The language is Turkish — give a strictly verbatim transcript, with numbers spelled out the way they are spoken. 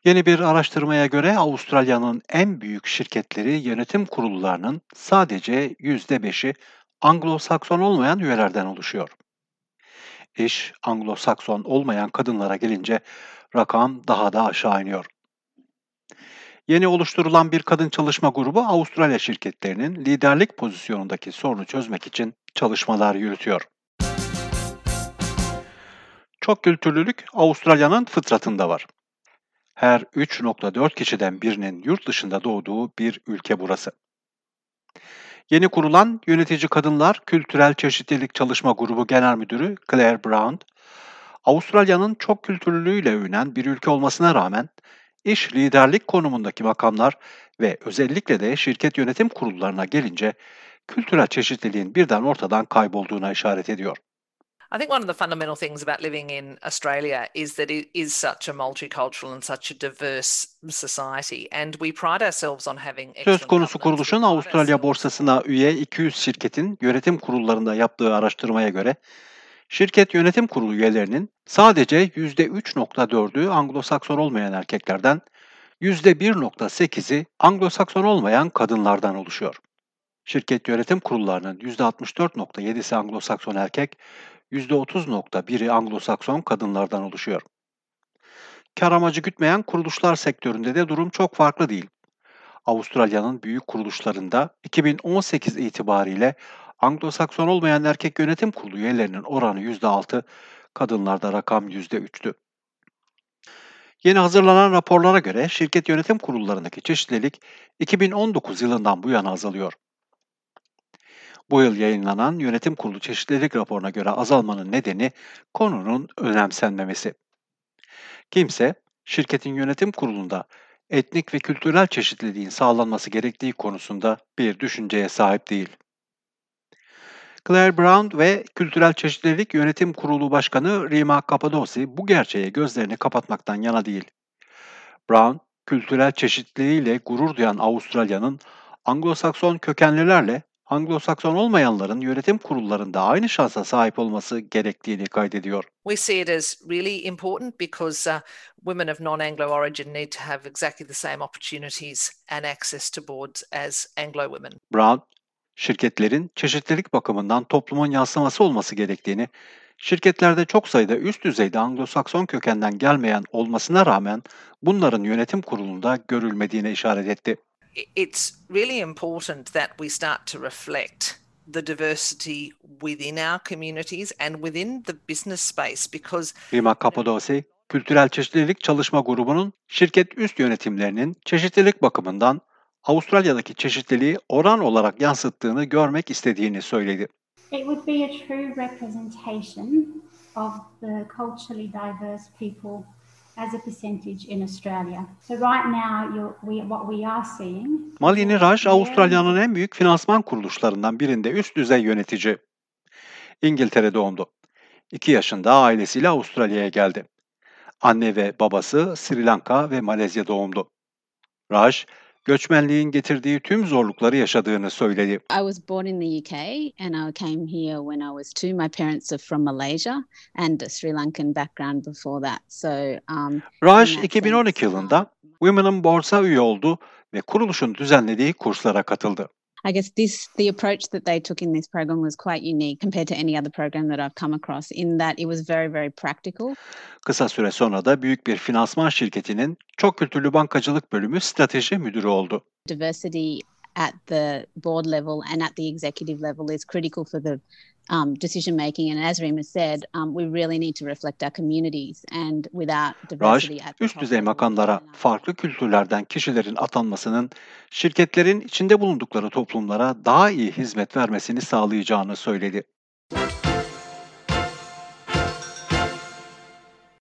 Yeni bir araştırmaya göre Avustralya'nın en büyük şirketleri yönetim kurullarının sadece yüzde beşi Anglo-Sakson olmayan üyelerden oluşuyor. İş Anglo-Sakson olmayan kadınlara gelince rakam daha da aşağı iniyor. Yeni oluşturulan bir kadın çalışma grubu Avustralya şirketlerinin liderlik pozisyonundaki sorunu çözmek için çalışmalar yürütüyor. Çok kültürlülük Avustralya'nın fıtratında var. Her üç nokta dört kişiden birinin yurt dışında doğduğu bir ülke burası. Yeni kurulan Yönetici Kadınlar Kültürel Çeşitlilik Çalışma Grubu Genel Müdürü Claire Brown, Avustralya'nın çok kültürlülüğüyle övünen bir ülke olmasına rağmen iş liderlik konumundaki makamlar ve özellikle de şirket yönetim kurullarına gelince kültürel çeşitliliğin birden ortadan kaybolduğuna işaret ediyor. I think one of the fundamental things about living in Australia is that it is such a multicultural and such a diverse society, and we pride ourselves on having Söz excellent konusu governance. We kuruluşun pride Avustralya ourselves borsasına üye iki yüz şirketin yönetim kurullarında yaptığı araştırmaya göre şirket yönetim kurulu üyelerinin sadece yüzde üç nokta dördü Anglo-Sakson olmayan erkeklerden, yüzde bir nokta sekizi Anglo-Sakson olmayan kadınlardan oluşuyor. Şirket yönetim kurullarının yüzde altmış dört nokta yedisi Anglo-Sakson erkek, yüzde otuz nokta biri Anglo-Sakson kadınlardan oluşuyor. Kar amacı gütmeyen kuruluşlar sektöründe de durum çok farklı değil. Avustralya'nın büyük kuruluşlarında iki bin on sekiz itibariyle Anglo-Sakson olmayan erkek yönetim kurulu üyelerinin oranı yüzde altı, kadınlarda rakam yüzde üçtü. Yeni hazırlanan raporlara göre şirket yönetim kurullarındaki çeşitlilik iki bin on dokuz yılından bu yana azalıyor. Bu yıl yayınlanan Yönetim Kurulu Çeşitlilik raporuna göre azalmanın nedeni konunun önemsenmemesi. Kimse, şirketin yönetim kurulunda etnik ve kültürel çeşitliliğin sağlanması gerektiği konusunda bir düşünceye sahip değil. Claire Brown ve Kültürel Çeşitlilik Yönetim Kurulu Başkanı Rima Kapadosi bu gerçeğe gözlerini kapatmaktan yana değil. Brown, kültürel çeşitliliğiyle gurur duyan Avustralya'nın Anglo-Sakson kökenlilerle Anglo-Sakson olmayanların yönetim kurullarında aynı şansa sahip olması gerektiğini kaydediyor. We see it as really important because uh, women of non-Anglo origin need to have exactly the same opportunities and access to boards as Anglo women. Brown, şirketlerin çeşitlilik bakımından toplumun yansıması olması gerektiğini, şirketlerde çok sayıda üst düzeyde Anglo-Sakson kökenden gelmeyen olmasına rağmen bunların yönetim kurulunda görülmediğine işaret etti. It's really important that we start to reflect the diversity within our communities and within the business space because Rima Kapadosi, Kültürel Çeşitlilik Çalışma Grubu'nun şirket üst yönetimlerinin çeşitlilik bakımından Avustralya'daki çeşitliliği oran olarak yansıttığını görmek istediğini söyledi. It would be a true representation of the culturally diverse people as a percentage in Australia. So right now, you're, we, what we are seeing... Malini Raj, Avustralya'nın en büyük finansman kuruluşlarından birinde üst düzey yönetici. İngiltere doğumlu. iki yaşında ailesiyle Avustralya'ya geldi. Anne ve babası Sri Lanka ve Malezya doğumlu. Raj, göçmenliğin getirdiği tüm zorlukları yaşadığını söyledi. I was born in the U K and I came here when I was two. My parents are from Malaysia and a Sri Lankan background before that. So, um, Raj iki bin on iki yılında Women'ın Board'a üye oldu ve kuruluşun düzenlediği kurslara katıldı. I guess this the approach that they took in this program was quite unique compared to any other program that I've come across in that it was very very practical. Kısa süre sonra da büyük bir finansman şirketinin çok kültürlü bankacılık bölümü strateji müdürü oldu. Diversity at the board level and at the executive level is critical for the um, decision making. And as Rima said, um, we really need to reflect our communities and without Raj, diversity at the üst top düzey level, makamlara farklı kültürlerden kişilerin atanmasının şirketlerin içinde bulundukları toplumlara daha iyi hizmet vermesini sağlayacağını söyledi.